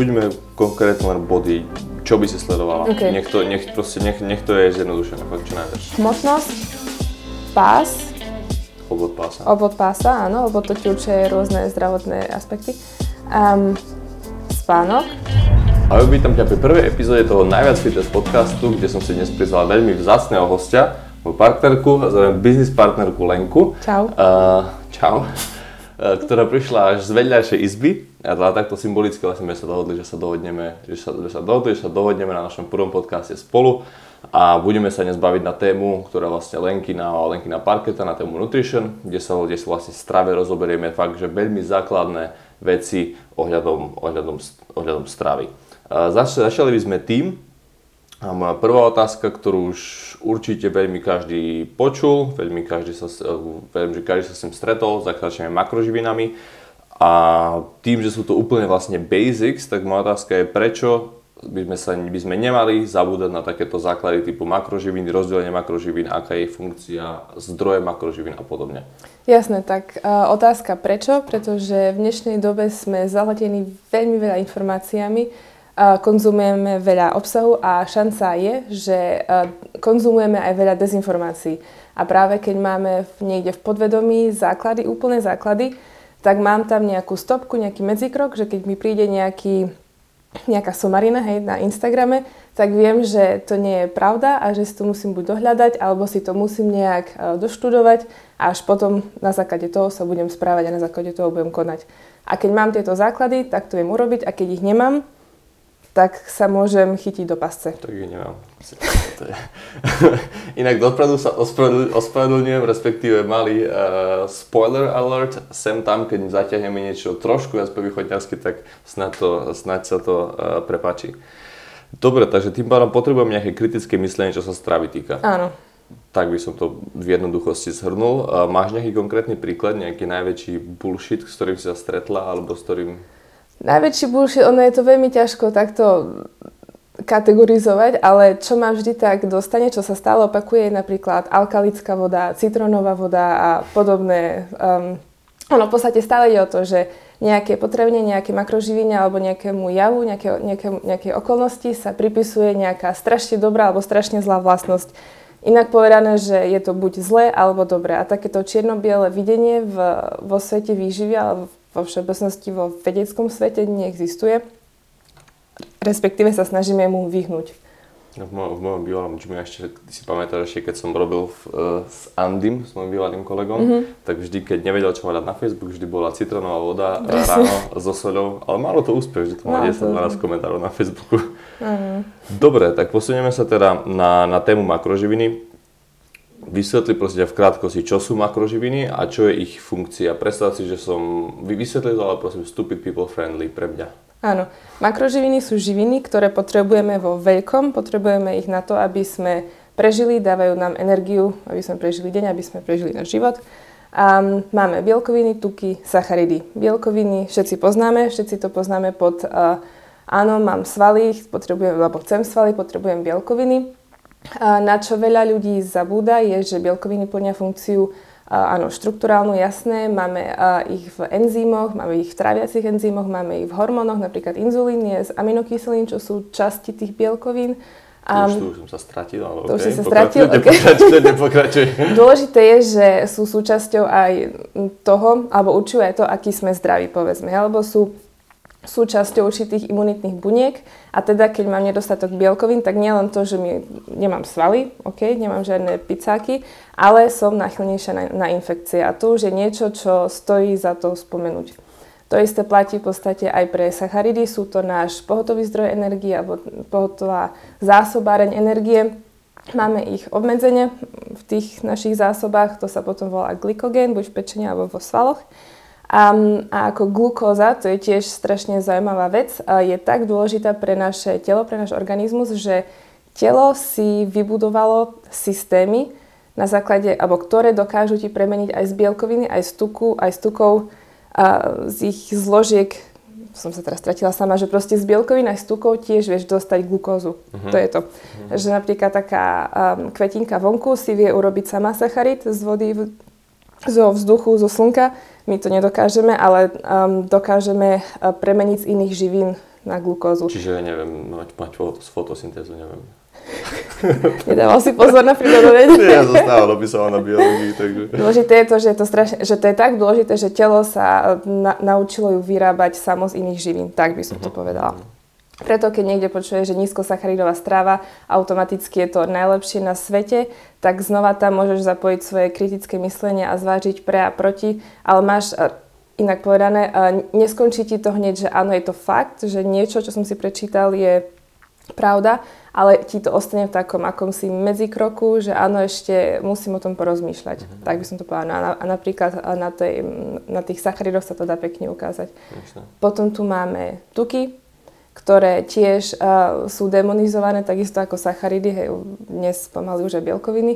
buďme konkrétne len body, čo by si sledovala. Okay. Nech to je zjednodušené, fakt čo najviac. Hmotnosť, pás. Obvod pása, áno, lebo to ti určuje rôzne zdravotné aspekty. Spánok. A vítam ťa pri prvej epizóde toho Najviac Fitness podcastu, kde som si dnes prizval veľmi vzácneho hostia, moju partnerku, business partnerku Lenku. Čau. Čau. Ktorá prišla až z vedľajšej izby a takto symbolicky vlastne sa dohodli, že sa dohodneme na našom prvom podcaste spolu a budeme sa dnes baviť na tému, ktorá vlastne Lenkina parketa, na tému nutrition, kde sa vlastne strave rozoberieme fakt, že veľmi základné veci ohľadom stravy. Začali by sme tým, a moja prvá otázka, ktorú už určite veľmi každý počul, verím, že každý sa s tým stretol, začneme makroživinami a tým, že sú to úplne vlastne basics, tak moja otázka je, prečo by sme nemali zabúdať na takéto základy typu makroživín, rozdelenie makroživín, aká je funkcia, zdroje makroživín a podobne. Jasné, tak otázka prečo? Pretože v dnešnej dobe sme zahltení veľmi veľa informáciami, konzumujeme veľa obsahu a šanca je, že konzumujeme aj veľa dezinformácií. A práve keď máme niekde v podvedomí úplné základy, tak mám tam nejakú stopku, nejaký medzikrok, že keď mi príde nejaká somarina na Instagrame, tak viem, že to nie je pravda a že si to musím buď dohľadať, alebo si to musím nejak doštudovať a až potom na základe toho sa budem správať a na základe toho budem konať. A keď mám tieto základy, tak to viem urobiť a keď ich nemám, tak sa môžem chytiť do pasce. Tak ich nemám. Inak dopredu sa ospravedlňujem, respektíve malý spoiler alert, sem tam, keď zaťahneme niečo trošku viac po východňarsky, tak snáď sa to prepáči. Dobre, takže tým pádom potrebujem nejaké kritické myslenie, čo sa stravy týka. Áno. Tak by som to v jednoduchosti zhrnul. Máš nejaký konkrétny príklad, nejaký najväčší bullshit, s ktorým si sa stretla, alebo s ktorým... Najväčší bullshit, ono je to veľmi ťažko takto kategorizovať, ale čo ma vždy tak dostane, čo sa stále opakuje, je napríklad alkalická voda, citrónová voda a podobné. Ono v podstate stále ide o to, že nejaké potraviny, nejaké makroživiny alebo nejakému javu, nejakej okolnosti sa pripisuje nejaká strašne dobrá alebo strašne zlá vlastnosť. Inak povedané, že je to buď zlé alebo dobré. A takéto čierno-biele videnie vo svete výživy alebo vo všeobecnosti vo vedeckom svete neexistuje. Respektíve sa snažíme mu vyhnúť. V mojom bývalom gyme ešte, ty si pamätáš, ešte keď som robil s Andym, s mojim bývalým kolegom, tak vždy, keď nevedel, čo dať na Facebook, vždy bola citrónová voda ráno so soľou, ale malo to úspech, že to malo 10-12 komentárov na Facebooku. Dobre, tak posunieme sa teda na tému makroživiny. Vysvetli prosím v krátkosti, čo sú makroživiny a čo je ich funkcia. Predstav si, že som vysvetlil, ale prosím, stupid people friendly pre mňa. Áno, makroživiny sú živiny, ktoré potrebujeme vo veľkom, potrebujeme ich na to, aby sme prežili, dávajú nám energiu, aby sme prežili deň, aby sme prežili náš život. A máme bielkoviny, tuky, sacharidy. Bielkoviny všetci to poznáme pod áno, mám svaly, chcem svaly, potrebujem bielkoviny. Na čo veľa ľudí zabúda je, že bielkoviny plnia funkciu štrukturálnu, jasné, máme ich v enzymoch, máme ich v tráviacich enzymoch, máme ich v hormónoch, napríklad inzulín je z aminokyselín, čo sú časti tých bielkovín. Už som sa stratil, ale to už si sa stratil? Nepokračuj. Dôležité je, že sú súčasťou aj toho, alebo určujú aj to, aký sme zdraví, povedzme, alebo sú súčasťou určitých imunitných buniek a teda keď mám nedostatok bielkovín, tak nielen to, že nemám svaly, nemám žiadne picáky, ale som náchylnejšia na infekcie a to už je niečo, čo stojí za to spomenúť. To isté platí v podstate aj pre sacharidy, sú to náš pohotový zdroj energie alebo pohotová zásobáreň energie. Máme ich obmedzenie v tých našich zásobách, to sa potom volá glykogén, buď v pečení alebo vo svaloch. A ako glukóza, to je tiež strašne zaujímavá vec, je tak dôležitá pre naše telo, pre náš organizmus, že telo si vybudovalo systémy, na základe, alebo ktoré dokážu ti premeniť aj z bielkoviny, aj z tuku, aj z tukov, z ich zložiek. Som sa teraz stratila sama, že proste z bielkovín aj z tukov tiež vieš dostať glukózu. To je to. Že napríklad taká kvetinka vonku si vie urobiť sama sacharid z vody, zo vzduchu, zo slnka. My to nedokážeme, ale dokážeme premeniť z iných živín na glukózu. Čiže neviem, mať fotosyntézu, neviem. Nedával si pozor na prírodovede. Ja zostávam dopisoval na biológii, takže... Dôležité je to, že to je tak dôležité, že telo sa naučilo ju vyrábať samo z iných živín. Tak by som to povedala. Preto, keď niekde počuje, že nízkosacharidová strava, automaticky je to najlepšie na svete, tak znova tam môžeš zapojiť svoje kritické myslenie a zvážiť pre a proti, ale máš, inak povedané, neskončí ti to hneď, že áno, je to fakt, že niečo, čo som si prečítal, je pravda, ale ti to ostane v takom akomsi medzikroku, že áno, ešte musím o tom porozmýšľať. Tak by som to povedala. A napríklad na tých sacharidoch sa to dá pekne ukázať. Potom tu máme tuky, ktoré tiež sú demonizované, takisto ako sacharidy, dnes pomaly už aj bielkoviny.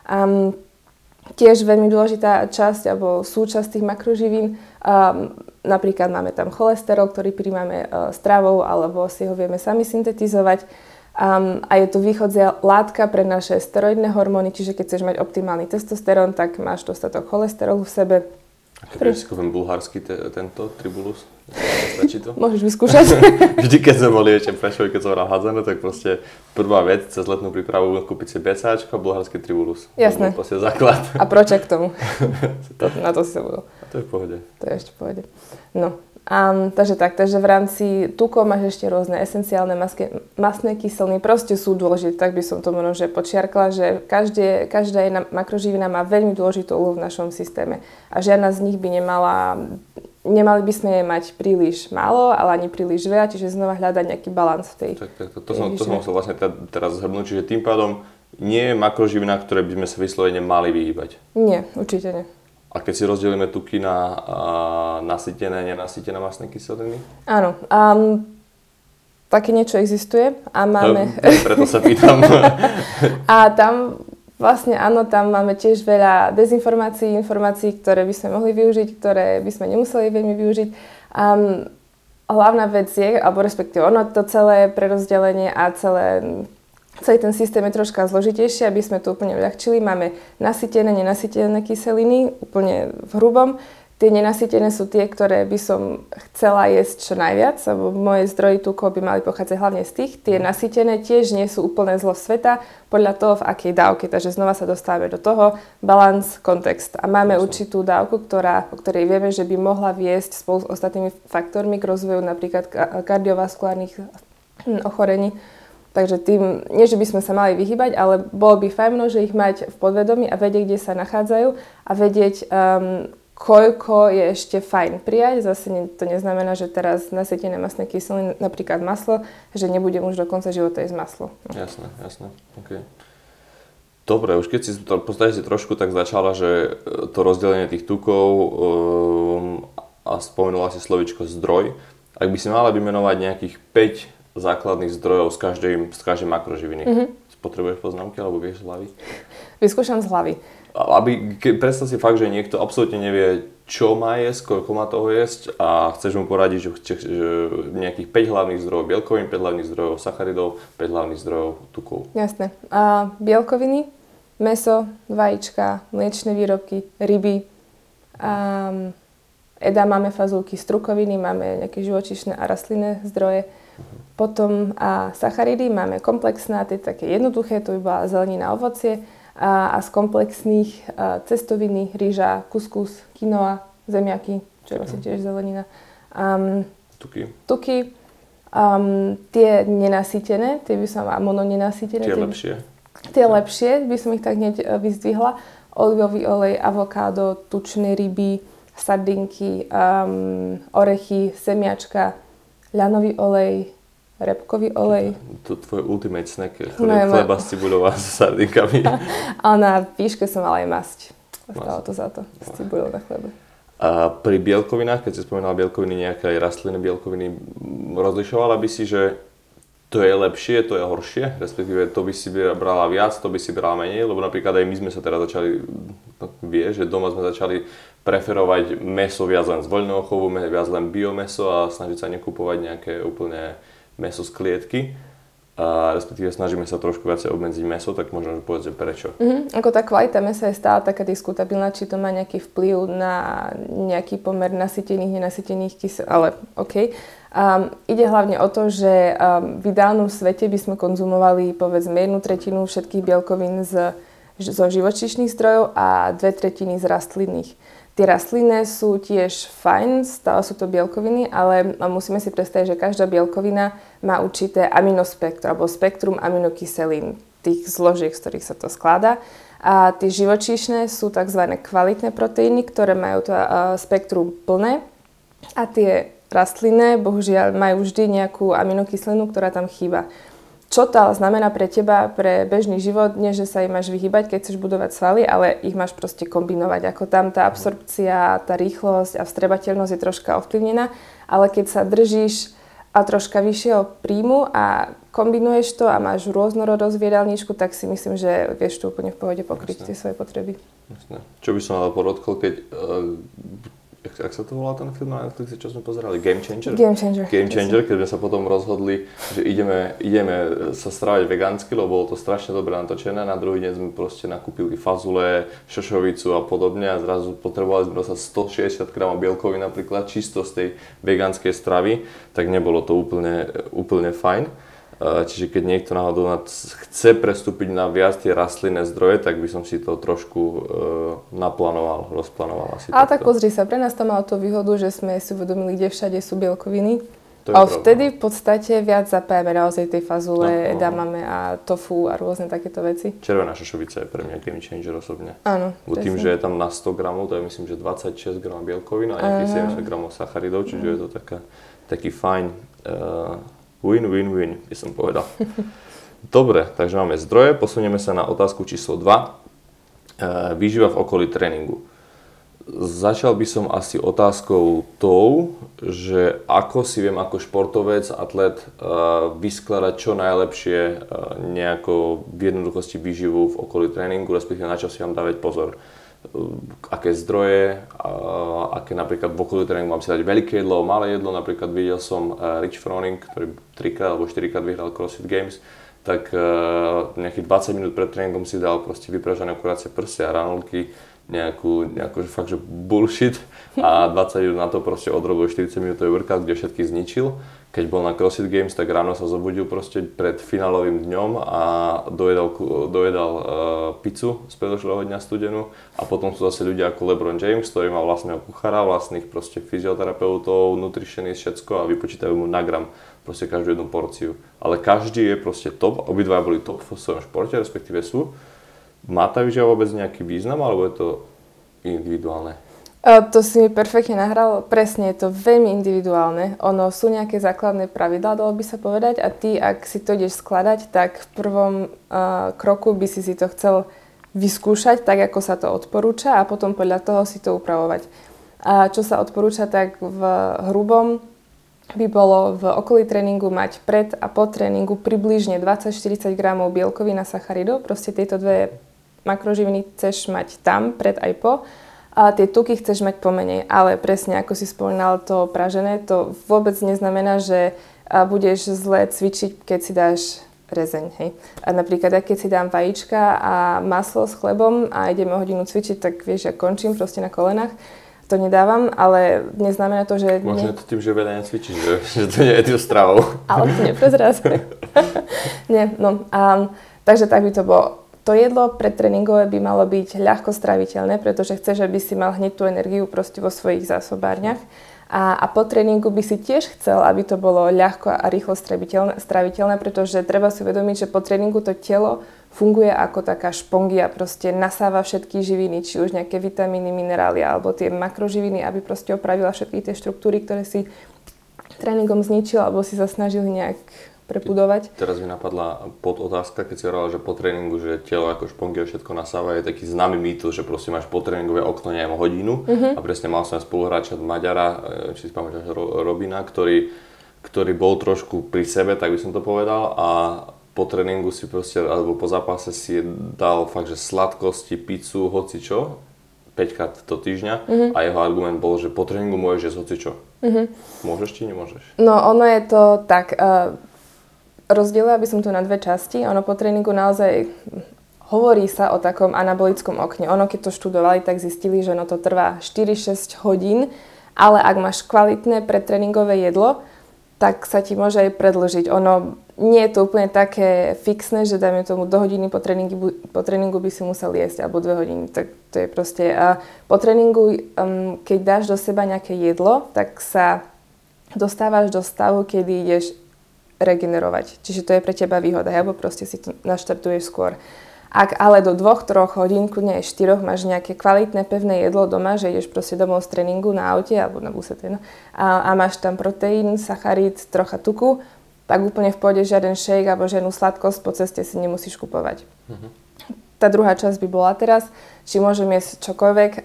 Tiež veľmi dôležitá časť alebo súčasť tých makroživín. Napríklad máme tam cholesterol, ktorý príjmame stravou alebo si ho vieme sami syntetizovať. A je to východzia látka pre naše steroidné hormóny, čiže keď chceš mať optimálny testosterón, tak máš dostatok cholesterolu v sebe. A keď si kúpim bulharský tento tribulus, stačí to? Môžeš vyskúšať. Vždy, keď sme boli ešte prešli, keď som hral hádzané, tak proste prvá vec cez letnú prípravu kúpiť si BCAčko a bulharský tribulus. Jasné. To bol proste základ. A proča k tomu. Na to si sa budol. A to je v pohode. To je ešte v pohode. No. Takže v rámci tukov máš ešte rôzne esenciálne mastné kyseliny, proste sú dôležité, tak by som to možno počiarkla, že každá jedna makroživina má veľmi dôležitú úlohu v našom systéme a žiadna z nich by nemali by sme jej mať príliš málo, ale ani príliš veľa, čiže znova hľadať nejaký balans v tej. To som musel vlastne teraz zhrnúť, čiže tým pádom nie je makroživina, ktoré by sme sa vyslovene mali vyhýbať. Nie, určite nie. A keď si rozdelíme tuky na nasýtené, nenasýtené mastné kyseliny? Áno. Také niečo existuje a máme... Preto sa pýtam. A tam vlastne áno, tam máme tiež veľa informácií, ktoré by sme mohli využiť, ktoré by sme nemuseli veľmi využiť. Hlavná vec je, alebo respektíve ono to celé prerozdelenie a celý ten systém je troška zložitejší, aby sme to úplne uľahčili. Máme nasýtené, nenasýtené kyseliny, úplne v hrubom. Tie nenasýtené sú tie, ktoré by som chcela jesť čo najviac, lebo moje zdroje tukov by mali pochádzať hlavne z tých. Tie nasýtené tiež nie sú úplne zlo sveta, podľa toho, v akej dávke. Takže znova sa dostávame do toho, balans, kontext. A máme určitú dávku, o ktorej vieme, že by mohla viesť spolu s ostatnými faktormi k rozvoju napríklad kardiovaskulárnych ochorení. Takže tým, nie že by sme sa mali vyhýbať, ale bolo by fajn, že ich mať v podvedomí a vedieť, kde sa nachádzajú a vedieť, koľko je ešte fajn prijať. Zase to neznamená, že teraz nasýtené mastné kyseliny, napríklad maslo, že nebudem už do konca života jesť maslo. No. Jasné. Okay. Dobre, už keď si to v podstate trošku tak začala, že to rozdelenie tých tukov a spomenula si slovíčko zdroj, ak by si mala vymenovať nejakých 5 základných zdrojov z každej makroživiny. Potrebuješ poznámky, alebo vieš z hlavy? Vyskúšam z hlavy. Predstav si fakt, že niekto absolútne nevie, čo má jesť, koľko má toho jesť a chceš mu poradiť, že nejakých 5 hlavných zdrojov bielkovín, 5 hlavných zdrojov sacharidov, 5 hlavných zdrojov tukov. Jasné. Bielkoviny, mäso, vajíčka, mliečne výrobky, ryby. Máme fazulky, strukoviny, máme nejaké živočíšne a rastlinné zdroje. Potom sacharidy máme komplexná, tie také jednoduché, to by bola zelenina, ovocie a z komplexných cestoviny, rýža, kuskus, quinoa, zemiaky, čo je vlastne tiež zelenina. Tuky. Tie nenasýtené, tie by som mononenasýtené. Tie lepšie, by som ich tak hneď vyzdvihla. Olivový olej, avokádo, tučné ryby, sardinky, orechy, semiačka, ľanový olej, repkový olej. To tvoj ultimate snack, chleba s cibuľou a s sardinkami. Ale na výške som mala aj masť. Stalo to za to, s cibuľou na chlebe. A pri bielkovinách, keď si spomínala bielkoviny, nejaké aj rastlinné bielkoviny, rozlišovala by si, že to je lepšie, to je horšie? Respektíve to by si brala viac, to by si brala menej? Lebo napríklad aj my sme sa teraz začali, že doma sme začali preferovať mäso viac len z voľného chovu, viac len biomäso a snažiť sa nekupovať nejaké úplne mäso z klietky. A respektíve snažíme sa trošku viac obmedziť mäso, tak možno povedať, prečo. Ako tá kvalita mäsa je stále taká diskutabilná, či to má nejaký vplyv na nejaký pomer nasýtených, nenasýtených kyselín, ale OK. Ide hlavne o to, že v ideálnom svete by sme konzumovali povedzme 1/3 všetkých bielkovín zo živočíšnych zdrojov a 2/3 z rastlinných. Tie rastlinné sú tiež fajn, stále sú to bielkoviny, ale musíme si predstaviť, že každá bielkovina má určité aminospektrum alebo spektrum aminokyselín, tých zložiek, z ktorých sa to skladá. A tie živočíšne sú tzv. Kvalitné proteíny, ktoré majú to spektrum plné. A tie rastlinné, bohužiaľ, majú vždy nejakú aminokyselinu, ktorá tam chýba. Čo to ale znamená pre teba, pre bežný život? Nie, že sa im máš vyhýbať, keď chceš budovať svaly, ale ich máš proste kombinovať. Ako tam tá absorpcia, tá rýchlosť a vstrebateľnosť je troška ovplyvnená, ale keď sa držíš a troška vyššieho príjmu a kombinuješ to a máš rôznorodosť v jedálničku, tak si myslím, že vieš tu úplne v pohode pokryť tie svoje potreby. Jasne. Čo by som ale podotkol, keď ak sa to volá ten film na Netflixe, čo sme pozerali? Game Changer? Game Changer. Game Changer, keď sme sa potom rozhodli, že ideme sa stravať vegánsky, lebo bolo to strašne dobre natočené. Na druhý deň sme proste nakúpili fazule, šošovicu a podobne a zrazu potrebovali sme dostať 160 g bielkovín napríklad čisto z tej vegánskej stravy, tak nebolo to úplne fajn. Čiže keď niekto náhodou chce prestúpiť na viac tie rastlinné zdroje, tak by som si to trošku rozplánoval asi. Ale tak pozri sa, pre nás to malo tú výhodu, že sme si uvedomili, kde všade sú bielkoviny. A vtedy v podstate viac zapájame naozaj tej fazule, edamame a tofu a rôzne takéto veci. Červená šošovica je pre mňa game changer osobne. Áno. Tým, že je tam na 100 gramov, to je myslím, že 26 g bielkovín a nejakých 70 gramov sacharidov, čiže je to taký fajn win, by som povedal. Dobre, takže máme zdroje, posunieme sa na otázku číslo 2. Výživa v okolí tréningu. Začal by som asi otázkou tou, že ako si viem ako športovec, atlet vyskladať čo najlepšie nejako v jednoduchosti výživu v okolí tréningu, respektíve na čo si mám dávať pozor. Aké zdroje, aké napríklad v okolí tréningu mám si dať veľké jedlo, malé jedlo. Napríklad videl som Rich Froning, ktorý 3-krát alebo 4-krát vyhral CrossFit Games, tak nejakých 20 minút pred tréningom si dal proste vypražané kuracie prsia a ranolky, nejakú fakt, že bullshit a 20 minút na to proste odrobil 40 minútový workout, kde všetky zničil. Keď bol na CrossFit Games, tak ráno sa zobudil proste pred finálovým dňom a dojedal pizzu z predošlého dňa studenú a potom sú zase ľudia ako LeBron James, ktorý má vlastného kuchára, vlastných proste fyzioterapeutov, nutritionist, všetko a vypočítajú mu na gram proste každú jednu porciu. Ale každý je proste top, obidva boli top v svojom športe, respektíve sú. Má tá výživa vôbec nejaký význam, alebo je to individuálne? To si mi perfektne nahral, presne je to veľmi individuálne. Ono sú nejaké základné pravidlá, dalo by sa povedať a ty, ak si to ideš skladať, tak v prvom kroku by si to chcel vyskúšať tak, ako sa to odporúča a potom podľa toho si to upravovať. A čo sa odporúča, tak v hrubom by bolo v okolí tréningu mať pred a po tréningu približne 20-40 gramov bielkovín a sacharidov. Proste tieto dve makroživiny chceš mať tam, pred aj po. A tie tuky chceš mať pomenej, ale presne ako si spomínal to pražené, to vôbec neznamená, že budeš zle cvičiť, keď si dáš rezeň, hej. A napríklad, keď si dám vajíčka a maslo s chlebom a ideme hodinu cvičiť, tak vieš, ja končím proste na kolenách. To nedávam, ale neznamená to, že... Možno je to tým, že veľa necvičíš, že to nie je tým stravou. Ale to neprezraz. Nie, no. Takže tak by to bolo. To jedlo predtréningové by malo byť ľahko straviteľné, pretože chceš, aby si mal hneď tú energiu proste vo svojich zásobárniach. A po tréningu by si tiež chcel, aby to bolo ľahko a rýchlo straviteľné, pretože treba si uvedomiť, že po tréningu to telo funguje ako taká špongia, proste nasáva všetky živiny, či už nejaké vitamíny, minerály alebo tie makroživiny, aby proste opravila všetky tie štruktúry, ktoré si tréningom zničil alebo si sa snažili nejak prepudovať. Teraz mi napadla podotázka, keď si hovorila, že po tréningu, že telo ako špongia všetko nasáva, je taký známy mýtus, že proste máš potréningové okno neviem hodinu a presne mal som spoluhráča Maďara, či si pamätáš Robina, ktorý bol trošku pri sebe, tak by som to povedal a po tréningu si proste, alebo po zápase si dal fakt, že sladkosti, pizzu, hocičo, 5-krát do týždňa a jeho argument bol, že po tréningu môžeš jesť hocičo. Môžeš či nemôžeš? No ono je to tak, rozdielila by som to na dve časti. Ono po tréningu naozaj hovorí sa o takom anabolickom okne. Ono keď to študovali, tak zistili, že to trvá 4-6 hodín, ale ak máš kvalitné predtréningové jedlo, tak sa ti môže aj predĺžiť. Ono nie je to úplne také fixné, že dajme tomu do hodiny po tréningu by si musel jesť, alebo 2 hodiny. Tak to je proste... A po tréningu, keď dáš do seba nejaké jedlo, tak sa dostávaš do stavu, kedy ideš regenerovať. Čiže to je pre teba výhoda, alebo proste si to naštartuješ skôr. Ak ale do 2-3 hodín, kľudne aj 4 máš nejaké kvalitné pevné jedlo doma, že ideš proste domov z tréningu na aute alebo na buse a máš tam proteín, sacharid, trocha tuku, tak úplne v pohode žiaden shake alebo žiadnu sladkosť po ceste si nemusíš kupovať. Tá druhá časť by bola teraz, či môžem jesť čokoľvek.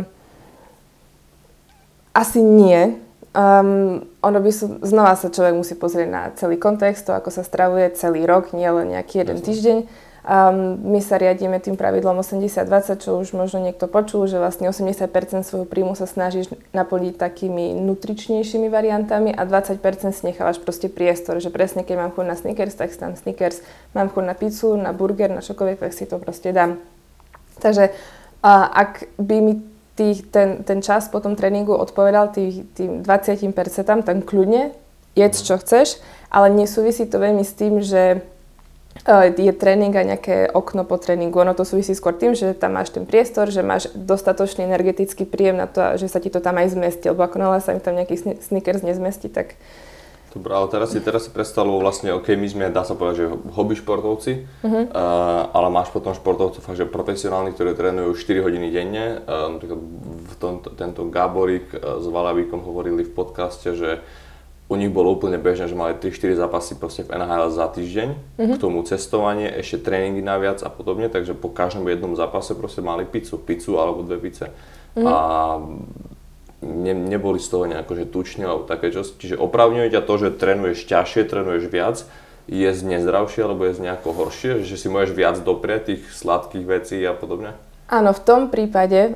Asi nie. Ono by znova sa človek musí pozrieť na celý kontext, to ako sa stravuje celý rok, nie len nejaký jeden týždeň. My sa riadíme tým pravidlom 80-20, čo už možno niekto počul, že vlastne 80% svojho príjmu sa snažíš naplniť takými nutričnejšími variantami a 20% si nechávaš proste priestor, že presne keď mám chuť na Snickers, tak si dám Snickers, mám chuť na pizzu, na burger, na čokoľvek, tak si to proste dám. Takže ak by mi ten čas po tom tréningu odpovedal tým 20%, tak kľudne jedz čo chceš, ale nesúvisí to veľmi s tým, že je tréning a nejaké okno po tréningu. Ono to súvisí skôr tým, že tam máš ten priestor, že máš dostatočný energetický príjem na to, že sa ti to tam aj zmestí. Lebo ako náhle sa mi tam nejaký Snickers nezmestí, tak... Dobre, ale teraz si predstavilo vlastne, OK, my sme, dá sa povedať, že hobby športovci, ale máš potom športovcov fakt, že profesionálnych, ktorí trénujú 4 hodiny denne. Napríklad tento Gáborík s Valavíkom hovorili v podcaste, že u nich bolo úplne bežné, že mali 3-4 zápasy proste v NHL za týždeň, k tomu cestovanie, ešte tréningy naviac a podobne, takže po každom jednom zápase proste mali pizzu alebo 2 pice. A neboli z toho nejako, že tuční alebo také čo, čiže opravňuje ťa to, že trénuješ ťažšie, trénuješ viac, jesť nezdravšie alebo jesť nejako horšie, že si môžeš viac doprieť tých sladkých vecí a podobne? Áno, v tom prípade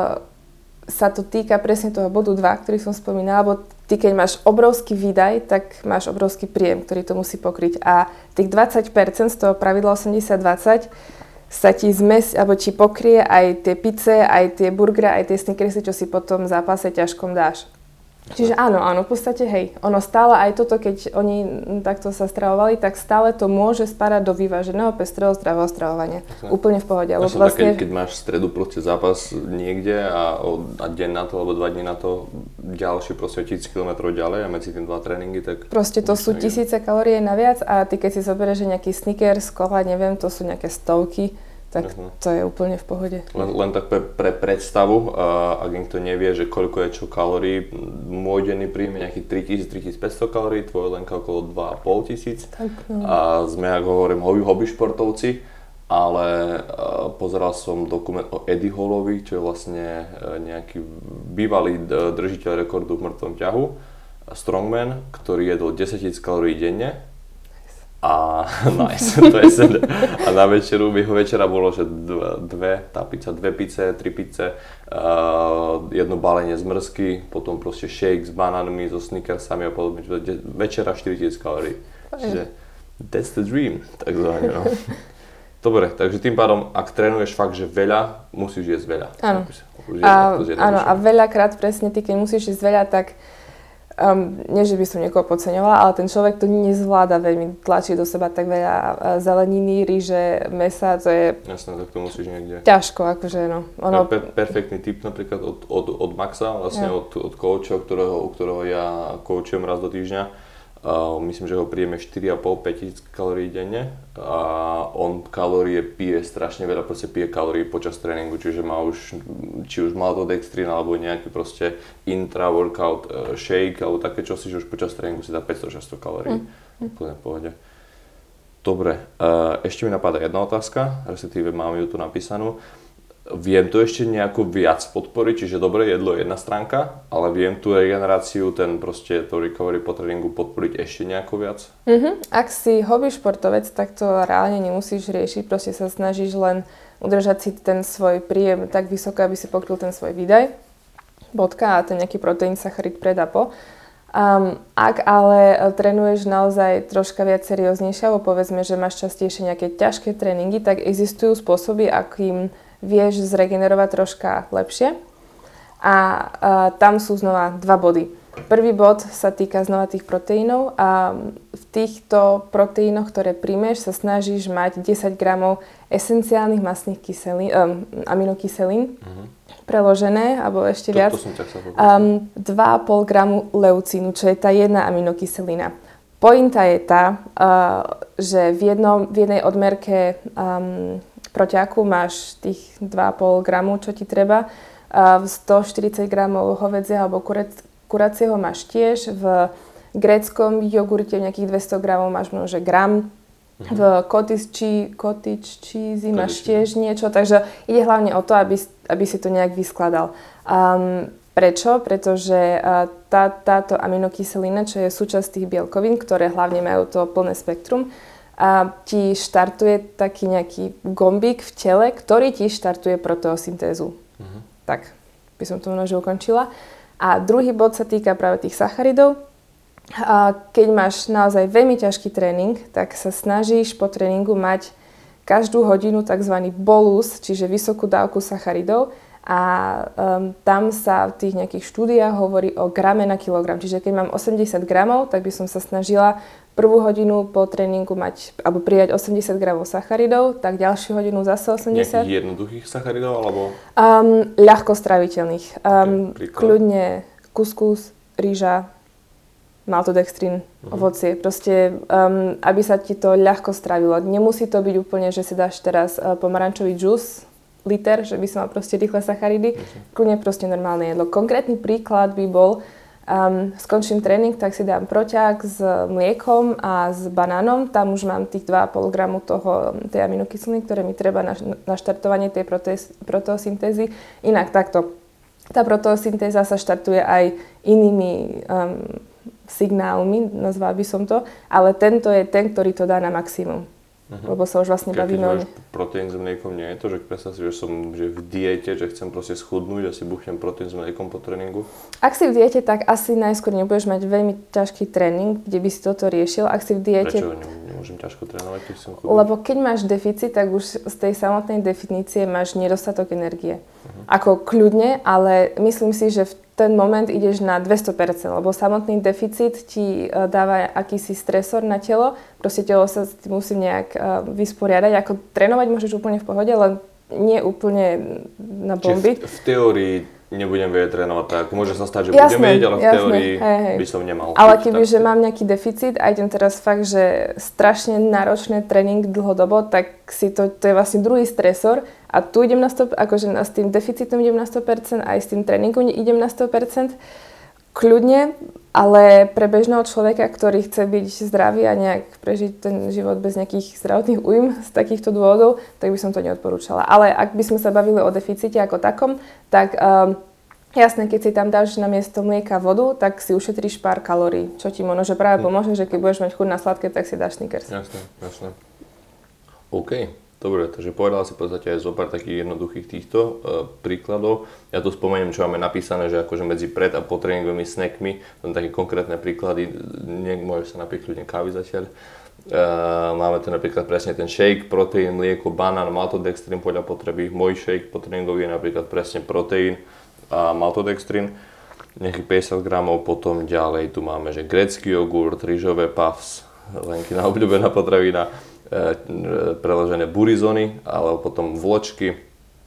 sa to týka presne toho bodu 2, ktorý som spomínala, lebo ty keď máš obrovský výdaj, tak máš obrovský príjem, ktorý to musí pokryť. A tých 20% z toho pravidla 80-20 sa ti alebo ti pokrie aj tie pice, aj tie burgery, aj tie Snickersy, čo si po tom zápase ťažkom dáš. Čiže áno, v podstate hej, ono stále aj toto, keď oni takto sa stravovali, tak stále to môže spadať do vyváženého, pestrého, zdravého stravovania. Úplne v pohode. Vlastne tak, keď máš v stredu proste zápas niekde a deň na to, alebo 2 dní na to ďalší proste 1000 km ďalej a medzi tým 2 tréningy, tak... Proste to sú 1000 kalórií naviac a ty keď si zoberieš, že nejaký Snickers, kola, neviem, to sú nejaké stovky, tak to je úplne v pohode. Len tak pre predstavu, ak niekto nevie, že koľko je čo kalórií, môj denný príjem je nejakých 3000-3500 kalórií, tvoj Lenka okolo 2500. A sme, ako hovorím, hobby športovci, ale pozeral som dokument o Eddie Hallovi, čo je vlastne nejaký bývalý držiteľ rekordu v mŕtvom ťahu, strongman, ktorý jedol 10 000 kalórií denne. A nice, to je sen. A na večeru, jeho večera bolo, že tá pizza, 2 pice, 3 pice, jedno balenie zmrzky, potom proste shake s banánmi, so Snickersami a podobne. Večera 4000 kalórií. Čiže that's the dream, takzvané, no. Dobre, takže tým pádom, ak trénuješ fakt, že veľa, musíš jesť veľa. Áno. Áno, a veľakrát presne ty, keď musíš jesť veľa, tak nie, že by som niekoho podceňovala, ale ten človek to nezvláda veľmi tlačiť do seba tak veľa zeleniny, ryže, mäsa, to je... Jasné, tak to musíš niekde. Ťažko, akože no. Ono... Perfektný tip napríklad od Maxa, vlastne od coacha, u ktorého ja coachujem raz do týždňa. Myslím, že ho príjeme 4,5-5 tisíc kalórií denne a on kalórie pije strašne veľa, proste pije kalórií počas tréningu, čiže má či už maltodextrín alebo nejaký proste intra-workout shake alebo také čosi, že už počas tréningu si dá 500-600 kalórií. Úplne v pohode. Dobre, ešte mi napadá jedna otázka, respektíve mám ju tu napísanú. Viem to ešte nejako viac podporiť, čiže dobre, jedlo je jedna stránka, ale viem tú regeneráciu, to recovery po tréningu podporiť ešte nejako viac? Ak si hobby športovec, tak to reálne nemusíš riešiť, proste sa snažíš len udržať si ten svoj príjem tak vysoko, aby si pokryl ten svoj výdaj, bodka, a ten nejaký proteín, sacharid pred a po. Ak ale trénuješ naozaj troška viac serióznejšie, alebo povedzme, že máš častejšie nejaké ťažké tréningy, tak existujú spôsoby, akým vieš zregenerovať troška lepšie. A tam sú znova 2 body. Prvý bod sa týka znova tých proteínov a v týchto proteínoch, ktoré príjmeš, sa snažíš mať 10 gramov esenciálnych mastných kyselín, aminokyselín, preložené, alebo ešte viac. 2,5 gramu leucínu, čo je tá jedna aminokyselina. Pointa je tá, že v jednej odmerke protiaku máš tých 2,5 gramu, čo ti treba. 140 gramov hovedzieho alebo kuracieho máš tiež. V gréckom jogurte nejakých 200 gramov máš možno gram. V cottage cheese máš tiež niečo. Takže ide hlavne o to, aby si to nejak vyskladal. Prečo? Pretože táto aminokyselina, čo je súčasť tých bielkovín, ktoré hlavne majú to plné spektrum, ti štartuje taký nejaký gombík v tele, ktorý ti štartuje proteosyntézu. Tak, by som to možno ukončila. A druhý bod sa týka práve tých sacharidov. Keď máš naozaj veľmi ťažký tréning, tak sa snažíš po tréningu mať každú hodinu tzv. Bolus, čiže vysokú dávku sacharidov. A tam sa v tých nejakých štúdiách hovorí o grame na kilogram. Čiže keď mám 80 gramov, tak by som sa snažila prvú hodinu po tréningu mať, alebo prijať 80 gramov sacharidov, tak ďalšiu hodinu zase 80. Nejakých jednoduchých sacharidov, alebo? Ľahko straviteľných. Kľudne kuskus, rýža, maltodextrín, ovocie. Proste, aby sa ti to ľahko stravilo. Nemusí to byť úplne, že si dáš teraz pomarančový džús, liter, že by som mal proste rýchle sacharidy. Kľudne proste normálne jedlo. Konkrétny príklad by bol, skončím tréning, tak si dám proťák s mliekom a s banánom. Tam už mám tých 2,5 gramu tej aminokyseliny, ktoré mi treba na štartovanie tej proteosyntézy. Inak takto. Tá proteosyntéza sa štartuje aj inými signálmi, nazvala by som to, ale tento je ten, ktorý to dá na maximum. Lebo sa už vlastne bavíme o... Proteín s mliekom nie je to, že predstav si, že som v diete, že chcem proste schudnúť a si buchnem proteín s mliekom po tréningu? Ak si v diete, tak asi najskôr nebudeš mať veľmi ťažký tréning, kde by si toto riešil. Ak si v diete... Prečo nemôžem ťažko trénovať, keď som chudnúť? Lebo keď máš deficit, tak už z tej samotnej definície máš nedostatok energie. Ako kľudne, ale myslím si, že v ten moment ideš na 200%, lebo samotný deficit ti dáva akýsi stresor na telo. Proste telo sa s tým musí nejak vysporiadať. Ako trénovať môžeš úplne v pohode, len nie úplne na bomby. Čiže v teórii nebudem vedieť trénovať tak. Môže sa stať, že budem vedieť, ale v teórii by som nemal. Ale kebyže mám nejaký deficit a idem teraz fakt, že strašne náročné tréning dlhodobo, tak si to je vlastne druhý stresor a tu idem na 100%, akože s tým deficitom idem na 100%, aj s tým tréningom idem na 100%. Kľudne, ale pre bežného človeka, ktorý chce byť zdravý a nejak prežiť ten život bez nejakých zdravotných újm z takýchto dôvodov, tak by som to neodporúčala. Ale ak by sme sa bavili o deficite ako takom, tak jasné, keď si tam dáš na miesto mlieka vodu, tak si ušetríš pár kalórií, čo ti možno že práve pomôže, že keď budeš mať chuť na sladké, tak si dáš Snickers. Jasné. OK. Dobre, takže povedala si v podstate aj zo pár takých jednoduchých týchto príkladov. Ja tu spomeniem, čo máme napísané, že akože medzi pred a po tréningovými snackmi, tam také konkrétne príklady, môžeš sa napiť ľudne kávy zatiaľ. Máme tu napríklad presne ten shake, proteín, mlieko, banán, maltodextrín podľa potreby. Môj shake po tréningový je napríklad presne proteín a maltodextrín, nejakých 50 gramov. Potom ďalej tu máme, že grécky jogurt, rýžové puffs, Lenkina obľúbená potravina, preložené burizony, alebo potom vločky,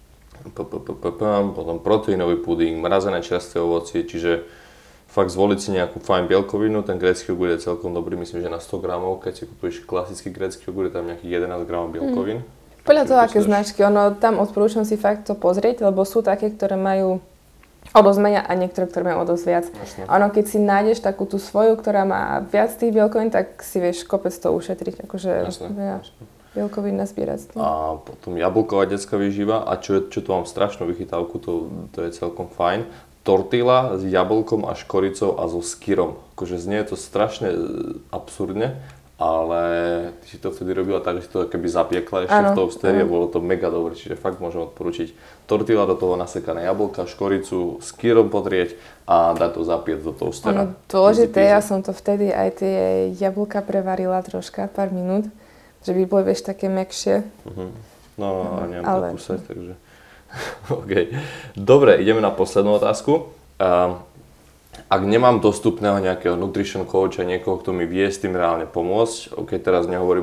potom proteínový puding, mrazené čerstvé ovocie, čiže fakt zvoliť si nejakú fajn bielkovinu. Ten grécky jogurt je celkom dobrý, myslím, že na 100 gramov, keď si kúpiš klasický grécky jogurt, je tam nejakých 11 gramov bielkovín. Podľa toho, aké značky, tam odporúčam si fakt to pozrieť, lebo sú také, ktoré majú o dosť menej a niektoré, ktoré majú o dosť viac. Keď si nájdeš takú tú svoju, ktorá má viac tých bielkovín, tak si vieš kopec to ušetriť. Bielkovín nazbierať. A potom jablková detská výživa a čo tu mám strašnú vychytávku, to je celkom fajn. Tortilla s jablkom a škoricou a so skyrom. Akože znie to strašne absurdne, ale ty si to vtedy robila tak, že si to keby zapiekla ešte v toasteri a bolo to mega dobré, čiže fakt môžem odporučiť. Tortilla, do toho nasekané jablka, škoricu, s kyrom potrieť a dať to zapiec do toastera. Dôležité, ja som to vtedy aj tie jablka prevarila troška, pár minút, že by boli vieš také mäkšie. No, nemám to kúsať, takže... OK. Dobre, ideme na poslednú otázku. ak nemám dostupného nejakého nutrition coacha, niekoho, kto mi vie s tým reálne pomôcť, ok, teraz nehovorím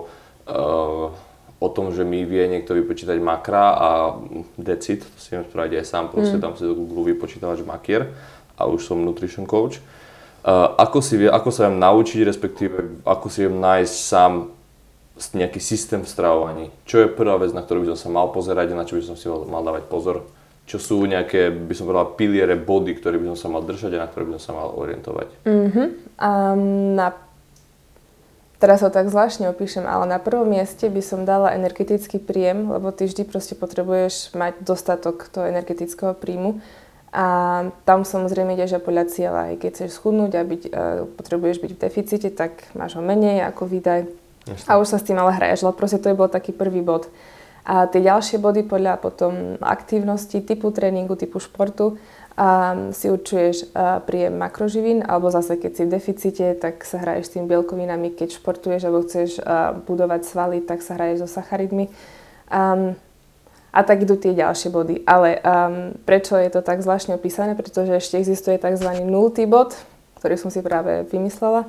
o tom, že mi vie niekto vypočítať makra a decit, to si viem spraviť aj sám, proste tam si do Google vypočítavač makier a už som nutrition coach. Ako sa viem naučiť, respektíve ako si viem nájsť sám nejaký systém v stravovaní? Čo je prvá vec, na ktorú by som sa mal pozerať a na čo by som si mal dávať pozor? Čo sú nejaké, by som povedala, piliere, body, ktoré by som sa mal držať a na ktoré by som sa mal orientovať? Teraz ho tak zvláštne opíšem, ale na prvom mieste by som dala energetický príjem, lebo ty vždy proste potrebuješ mať dostatok toho energetického príjmu. A tam samozrejme ide, že podľa cieľa, aj keď chceš schudnúť a potrebuješ byť v deficite, tak máš ho menej ako výdaj. Jasne. A už sa s tým ale hraješ, lebo proste to je bol taký prvý bod. A tie ďalšie body podľa potom aktívnosti, typu tréningu, typu športu si určuješ príjem makroživín, alebo zase keď si v deficite, tak sa hraješ s tými bielkovinami, keď športuješ alebo chceš budovať svaly, tak sa hraješ so sacharidmi. A tak idú tie ďalšie body. Ale prečo je to tak zvláštne opísané? Pretože ešte existuje tzv. 0. bod, ktorý som si práve vymyslela.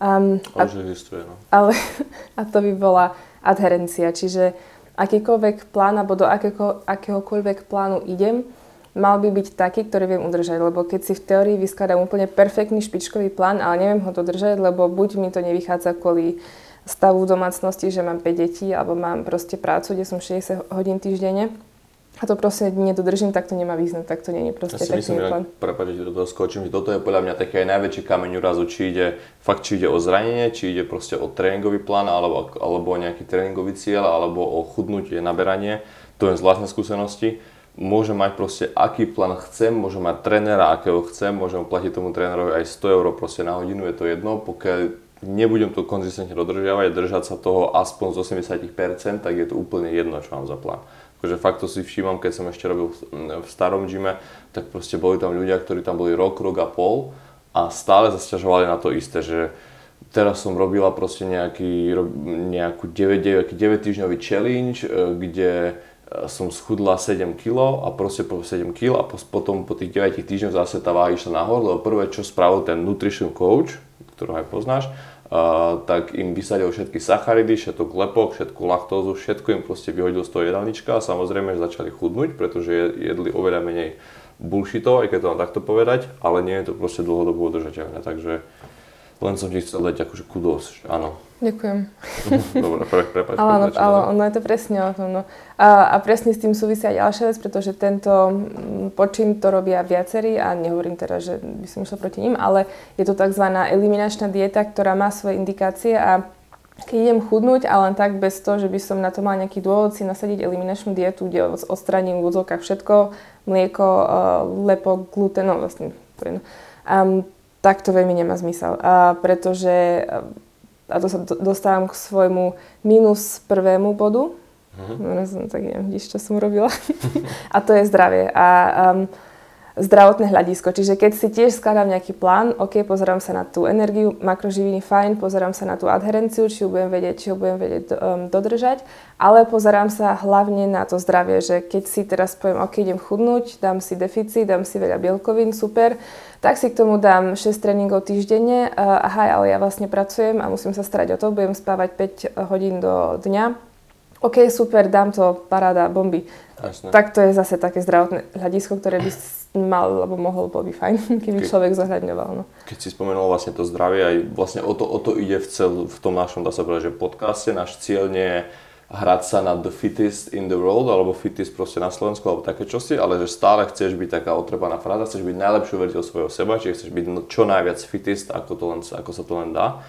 Už existuje, no. A to by bola adherencia, čiže akýkoľvek plán, alebo do akéhokoľvek plánu idem, mal by byť taký, ktorý viem udržať, lebo keď si v teórii vyskladám úplne perfektný špičkový plán, ale neviem ho dodržať, lebo buď mi to nevychádza kvôli stavu v domácnosti, že mám 5 detí, alebo mám proste prácu, kde som 60 hodín týždenne, a to proste nedodržím, tak to nemá význam, tak to nie je proste pekný plán. Prepáč, že do toho skočím, že toto je podľa mňa taký aj najväčší kameň úrazu, či ide o zranenie, či ide proste o tréningový plán, alebo o nejaký tréningový cieľ, alebo o chudnutie, naberanie. To je z vlastnej skúsenosti. Môžem mať proste aký plán chcem, môžem mať trénera, akého chcem, môžem platiť tomu trénerovi aj 100 € proste na hodinu, je to jedno, pokiaľ nebudem to konzistentne dodržiavať, držať sa toho aspoň z 80%, tak je to úplne jedno, čo mám za plán. Takže fakt to si všímam, keď som ešte robil v starom gyme, tak proste boli tam ľudia, ktorí tam boli rok a pol a stále sa sťažovali na to isté, že teraz som robila proste nejakú 9-týždňový challenge, kde som schudla 7 kg a proste po 7 kg a potom po tých 9 týždňoch zase tá váha išla nahor, lebo prvé, čo spravil ten nutrition coach, ktorého aj poznáš, tak im vysadil všetky sacharidy, všetok lepok, všetku laktózu, všetko im proste vyhodil z toho jedálnička a samozrejme, že začali chudnúť, pretože jedli oveľa menej bullshitov, aj keď to mám takto povedať, ale nie je to proste dlhodobo udržateľné, takže len som ti chcel dať akože kudos, áno. Ďakujem. Dobre, prepáč. Ale ono je to presne o tom. No. A presne s tým súvisia ďalšia vec, pretože tento počin to robia viacerí a nehovorím teda, že by som išla proti ním, ale je to tzv. Eliminačná dieta, ktorá má svoje indikácie a keď idem chudnúť, ale len tak bez toho, že by som na to mal nejaký dôvod si nasadiť eliminačnú dietu, kde odstraním v úvodzovkách všetko, mlieko, lepok, gluten, no vlastne, tak to veľmi nemá zmysel, pretože a to sa dostávam k svojmu minus prvému bodu. Tak neviem, vidíš, čo som robila. A to je zdravie. A zdravotné hľadisko. Čiže keď si tiež skladám nejaký plán, OK, pozerám sa na tú energiu, makroživiny, fajn, pozerám sa na tú adherenciu, či ho budem vedieť dodržať, ale pozerám sa hlavne na to zdravie, že keď si teraz poviem, OK, idem chudnúť, dám si deficit, dám si veľa bielkovín, super, tak si k tomu dám 6 tréningov týždenne, ale ja vlastne pracujem a musím sa starať o to, budem spávať 5 hodín do dňa. OK, super, dám to, paráda, bomby. Jasne. Tak to je zase také zdravotné hľadisko, ktoré by mal, alebo mohol, bol by fajn, keby človek zohľadňoval. No. Keď si spomenul vlastne to zdravie, aj vlastne o to ide v tom našom, dá sa povedať, že podcaste. Náš cieľ nie je hrať sa na the fittest in the world, alebo fittest proste na Slovensku, alebo také čosi, ale že stále chceš byť taká otrepaná fráza, chceš byť najlepšiu verziou svojho seba, čiže chceš byť čo najviac fittest, ako sa to len dá.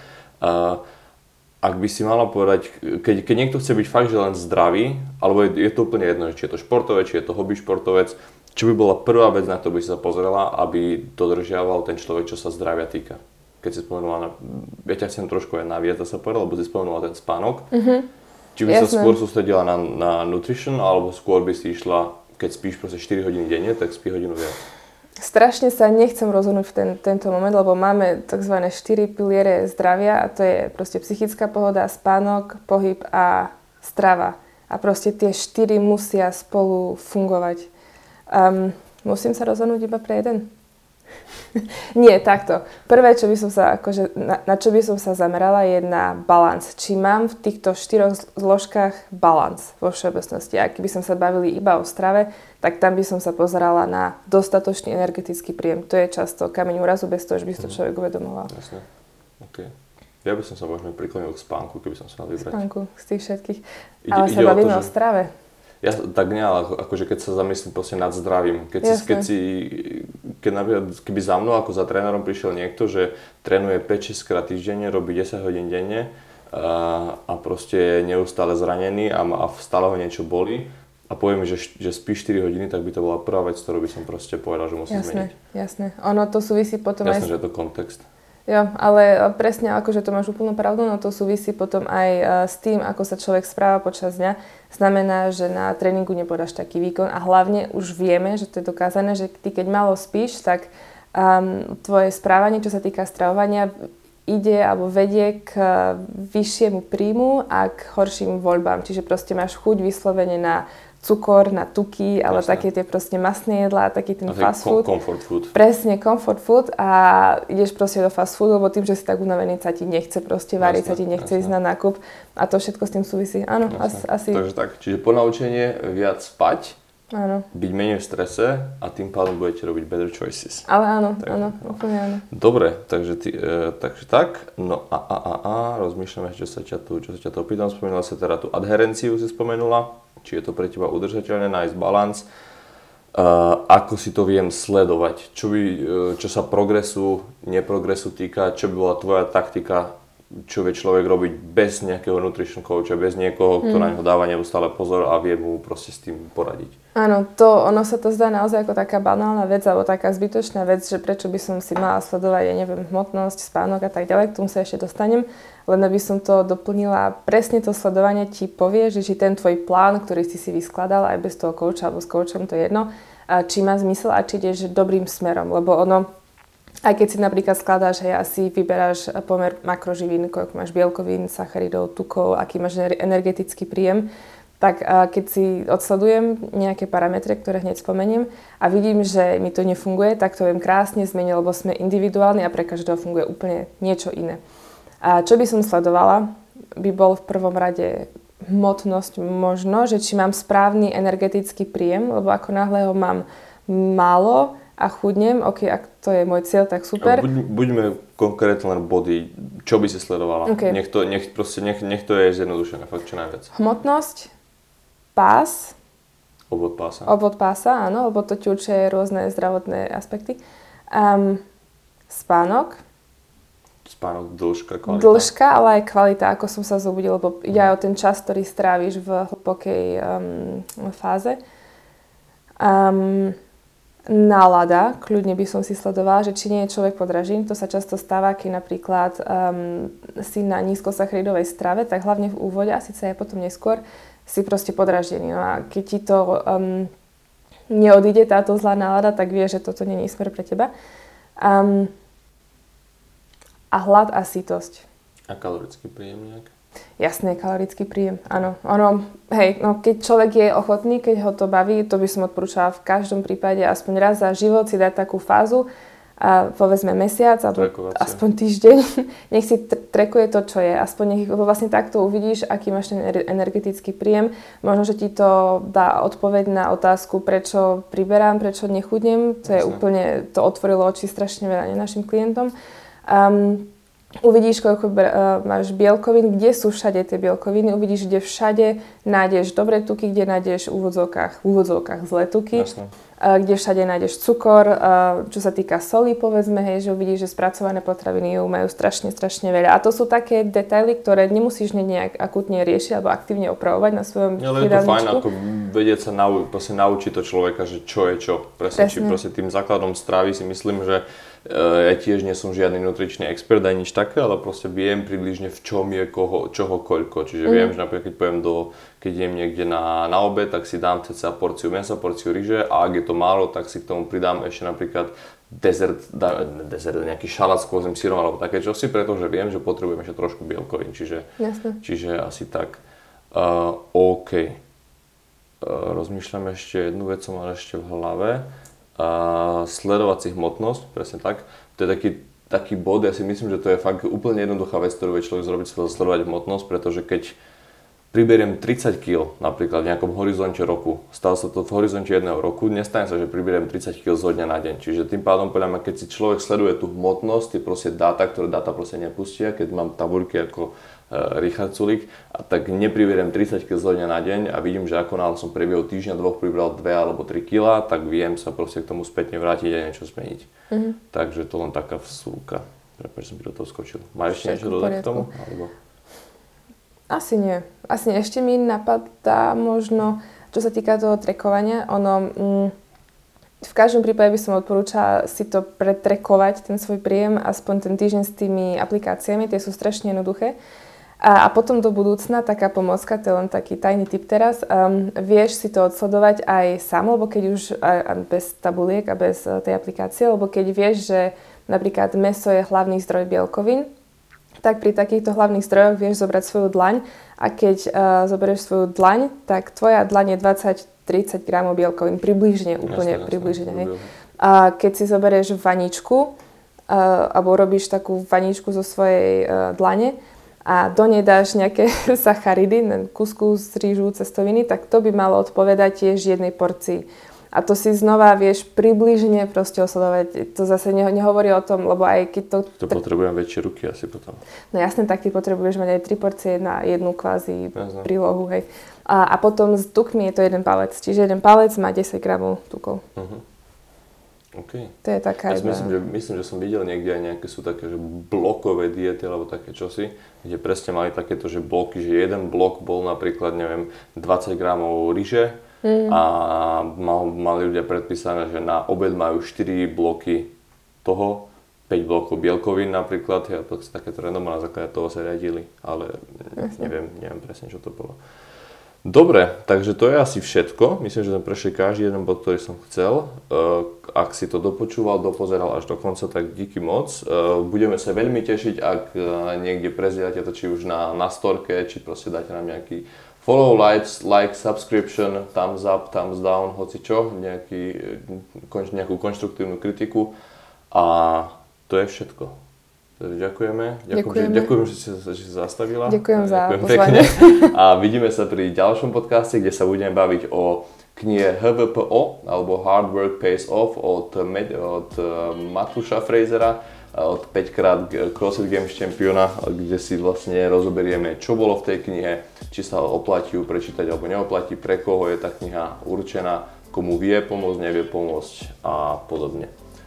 Ak by si mala povedať, keď niekto chce byť fakt, že len zdravý, alebo je to úplne jedno, či je to športovec, či je to hobby športovec, čo by bola prvá vec, na to by si sa pozrela, aby dodržiaval ten človek, čo sa zdravia týka? Keď si spomenula, ja ťa chcem trošku aj naviac, sa povedala, lebo si spomenula ten spánok. Či by sa skôr sústredila na nutrition, alebo skôr by si išla, keď spíš proste 4 hodiny denne, tak spí hodinu viac? Strašne sa nechcem rozhodnúť v tento moment, lebo máme tzv. 4 piliere zdravia a to je proste psychická pohoda, spánok, pohyb a strava. A proste tie 4 musia spolu fungovať. Musím sa rozhodnúť iba pre jeden? Nie, takto. Prvé, čo by som sa, akože, na čo by som sa zamerala, je na balans. Či mám v týchto 4 zložkách balans vo všeobecnosti. A keby som sa bavili iba o strave, tak tam by som sa pozerala na dostatočný energetický príjem. To je často kameň úrazu, bez toho, že by si to človek uvedomoval. Jasne. OK. Ja by som sa možno priklonil k spánku, keby som sa mal vybrať. Spánku, z tých všetkých. Ale sa bavíme o strave. Ja tak nie, ale akože keď sa zamyslím proste nad zdravím. Keď napríklad, keby za mnou ako za trénerom prišiel niekto, že trénuje 5-6 krát týždenne, robí 10 hodín denne a proste je neustále zranený a stále ho niečo bolí a poviem, že spí 4 hodiny, tak by to bola prvá vec, ktorú by som proste povedal, že musí zmeniť. Jasné. Ono to súvisí potom Jasné, že je to kontext. Jo, ale presne akože to máš úplnú pravdu, no to súvisí potom aj s tým, ako sa človek správa počas dňa. Znamená, že na tréningu nepodáš taký výkon a hlavne už vieme, že to je dokázané, že ty keď málo spíš, tak tvoje správanie, čo sa týka stravovania, ide alebo vedie k vyššiemu príjmu a k horším voľbám. Čiže proste máš chuť vyslovene na cukor, na tuky, ale také tie proste masné jedlá, taký ten fast food. Comfort food. Presne, comfort food a ideš proste do fast foodu, lebo tým, že si tak unavený, sa ti nechce proste variť, sa ti nechce ísť na nákup a to všetko s tým súvisí. Áno, asi. Takže tak, čiže ponaučenie viac spať, áno. Byť menej v strese a tým pádom budete robiť better choices. Ale áno, úplne áno. Dobre, takže tak. No rozmýšľam ešte, čo sa ťa to opýtam. Spomínala sa teda tú adherenciu, si spomenula. Či je to pre teba udržateľné, nájsť balans. Ako si to viem sledovať? Čo sa progresu, neprogresu týka, čo by bola tvoja taktika, čo vie človek robiť bez nejakého nutrition coacha, bez niekoho, kto na neho dáva neustále pozor a vie mu proste s tým poradiť? Áno, ono sa to zdá naozaj ako taká banálna vec alebo taká zbytočná vec, že prečo by som si mala sledovať, ja neviem, hmotnosť, spánok a tak ďalej, k tomu sa ešte dostanem, len by som to doplnila, presne to sledovanie ti povie, že či ten tvoj plán, ktorý si vyskladal aj bez toho coacha alebo s coachom, to je jedno, či má zmysel a či ideš dobrým smerom, lebo ono, aj keď si napríklad skladáš, hej, asi vyberáš pomer makroživín, koľko máš bielkovín, sacharidov, tukov, aký máš energetický príjem, tak keď si odsledujem nejaké parametre, ktoré hneď spomeniem a vidím, že mi to nefunguje, tak to viem krásne zmeniť, lebo sme individuálni a pre každého funguje úplne niečo iné. A čo by som sledovala, by bol v prvom rade hmotnosť možno, že či mám správny energetický príjem, lebo ako náhle ho mám málo a chudnem, ok, ak to je môj cieľ, tak super. Buďme konkrétne len body, čo by si sledovala. Okay. Nech to je zjednodušené, fakt čo najviac. Hmotnosť, pás. Obvod pása, áno, lebo to ti určuje rôzne zdravotné aspekty. Spánok, dĺžka, kvalita. Dĺžka, ale aj kvalita, ako som sa zobudil, lebo ide aj o ten čas, ktorý stráviš v hlbokej fáze. Nálada, kľudne by som si sledovala, že či nie je človek podražím. To sa často stáva, keď napríklad si na nízkosacharidovej strave, tak hlavne v úvode a síce aj potom neskôr si proste podraždený. No a keď ti to neodíde táto zlá nálada, tak vieš, že toto nie je smer pre teba. A hlad a sýtosť. A kalorický príjem nejak? Jasné, kalorický príjem, áno. Keď človek je ochotný, keď ho to baví, to by som odporúčala v každom prípade aspoň raz za život si dať takú fázu, a povedzme mesiac, alebo aspoň týždeň, nech si trekuje to, čo je. Lebo vlastne takto uvidíš, aký máš ten energetický príjem. Možno, že ti to dá odpoveď na otázku, prečo priberám, prečo nechudnem. To je úplne, to otvorilo oči strašne veľa našim klientom. Uvidíš, koľko máš bielkovín, kde sú všade tie bielkoviny, uvidíš, kde všade nájdeš dobré tuky, kde nájdeš v úvodzovkách zlé tuky, kde všade nájdeš cukor, čo sa týka soli, povedzme, hej, že uvidíš, že spracované potraviny majú strašne veľa. A to sú také detaily, ktoré nemusíš nejak akútne riešiť alebo aktívne opravovať na svojom jedálničku. Ale je to fajn, ako vedieť sa naučiť to človeka, že čo je čo. Presne. Či tým základom stravy si myslím, že ja tiež nie som žiadny nutričný expert ani nič také, ale proste viem približne v čom je čoho koľko. Čiže viem, že napríklad keď jem niekde na obed, tak si dám cca porciu mäsa, porciu ryže a ak je to málo, tak si k tomu pridám ešte napríklad dezert, nejaký šalát s kozím syrom alebo také čosi, pretože viem, že potrebujem ešte trošku bielkovín. Čiže asi tak. OK. Rozmýšľam ešte jednu vec, som mal ešte v hlave. sledovať si hmotnosť, presne tak. To je taký bod, ja si myslím, že to je fakt úplne jednoduchá vec, ktorú vie človek zrobiť, sledovať hmotnosť, pretože keď priberiem 30 kg napríklad v nejakom horizonte roku, stalo sa to v horizonte jedného roku, nestane sa, že priberiem 30 kg zo dňa na deň. Čiže tým pádom podľa mňa, keď si človek sleduje tú hmotnosť, tie proste dáta, ktoré dáta proste nepustia, keď mám tabuľky ako Richard Sulík, tak nepriberiem 30 kg zo dňa na deň a vidím, že ako náhle som priebehu týždňa, dvoch pribral 2 alebo 3 kg, tak viem sa proste k tomu spätne vrátiť a niečo zmeniť. Takže to len taká vsúka. Prečo som by do toho skočil. Máš ešte niečo dodať k tomu? Alebo... Asi nie. Ešte mi napadá možno, čo sa týka toho trackovania, v každom prípade by som odporúčala si to pretrekovať, ten svoj príjem, aspoň ten týždeň s tými aplikáciami, tie sú strašne jednoduché. A potom do budúcna taká pomocka, to je len taký tajný tip teraz, vieš si to odsledovať aj sám, lebo keď už bez tabuliek a bez tej aplikácie, lebo keď vieš, že napríklad mäso je hlavný zdroj bielkovín, tak pri takýchto hlavných zdrojoch vieš zobrať svoju dlaň a keď zoberieš svoju dlaň, tak tvoja dlaň je 20-30 gramov bielkovín, približne, úplne približne. Hej. A keď si zoberieš vaničku, alebo robíš takú vaničku zo svojej dlane a do nej dáš nejaké sacharidy, kuskus, rýžu, cestoviny, tak to by malo odpovedať tiež jednej porcii. A to si znova vieš približne proste osledovať. To zase nehovorí o tom, lebo aj keď to... To potrebujem väčšie ruky asi potom. No jasne, tak ty potrebuješ mať aj 3 porcie na jednu kvázi prílohu, hej. A potom s tukmi je to jeden palec. Čiže jeden palec má 10 gramov tukov. OK. To je taká myslím, že som videl niekde aj nejaké sú také, že blokové diety alebo také čosi, kde presne mali takéto, že bloky, že jeden blok bol napríklad, neviem, 20 gramov ryže, a mali ľudia predpísané, že na obed majú 4 bloky toho, 5 blokov bielkovín napríklad, ja to takéto random na základe toho sa riadili, ale neviem presne, čo to bolo. Dobre, takže to je asi všetko. Myslím, že sme prešli každý jeden bod, ktorý som chcel. Ak si to dopočúval, dopozeral až do konca, tak díky moc. Budeme sa veľmi tešiť, ak niekde prezdielate to, či už na storke, či proste dáte nám nejaký follow, like, subscription, thumbs up, thumbs down, hocičo, nejakú konštruktívnu kritiku a to je všetko. Takže ďakujeme, že si zastavila. Ďakujem za pozvanie. A vidíme sa pri ďalšom podcaste, kde sa budeme baviť o knihe HVPO, alebo Hard Work Pays Off od Matúša Frasera, od 5-krát CrossFit Games šampióna, kde si vlastne rozoberieme, čo bolo v tej knihe, či sa oplatí ju prečítať alebo neoplatí, pre koho je tá kniha určená, komu vie pomôcť, nevie pomôcť a podobne.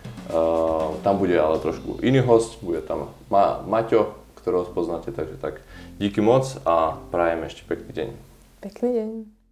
Tam bude ale trošku iný host, bude tam Maťo, ktorého spoznáte, takže tak díky moc a prajem ešte pekný deň. Pekný deň.